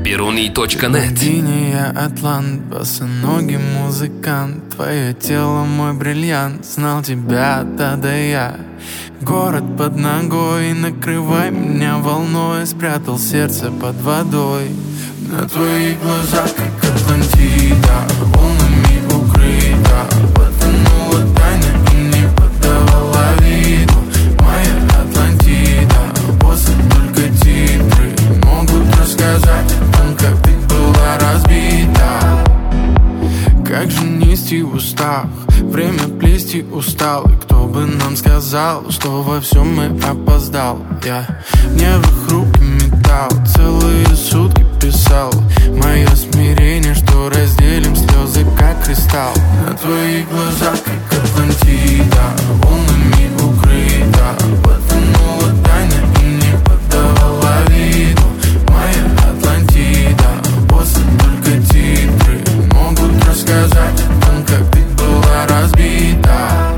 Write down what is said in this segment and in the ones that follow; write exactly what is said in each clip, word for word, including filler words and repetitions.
Перуний точка нет. Богиня, я атлант, босоногий музыкант. Твое тело мой бриллиант, знал тебя да да я. Город под ногой, накрывай меня волной. Спрятал сердце под водой. На твоих глазах, как Атлантида, волнами укрыта. Потонула тайна и не подавала виду. Моя Атлантида, после только титры могут рассказать о том, как ты была разбита. Как же нести в устах, время плести устал. И кто бы нам сказал, что во всем мы опоздал. Я в нервах руки метал, целые сутки писал. Мое смирение, что разделим слезы, как кристалл. На твоих глазах, как Атлантида, волнами укрыта. Потонула тайна и не подавала виду. Моя Атлантида, после только титры могут рассказать о том, как ты была разбита.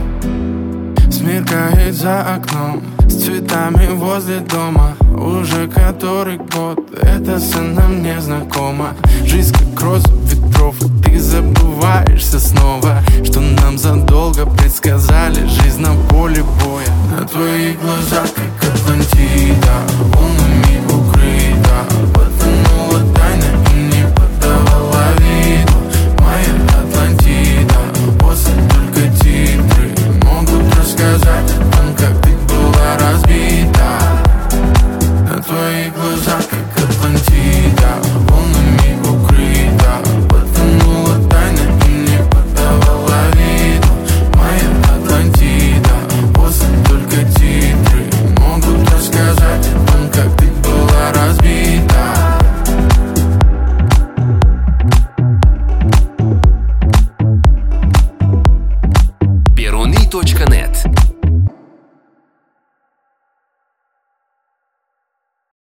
Смеркает за окном, с цветами возле дома. Уже который год эта сцена мне знакома. Жизнь как роза ветров, и ты забываешься снова, что нам задолго предсказали жизнь на поле боя. На твоих глазах, как Атлантида, волнами укрыта. Потонула тайна и не подавала виду. Моя Атлантида, после только титры могут рассказать о том, как ты была разбита. На твоих глазах, как Атлантида, волнами укрыта. Потонула тайна и не подавала виду. Моя Атлантида, после только титры могут рассказать о том, как ты была разбита. Перуний точка нет.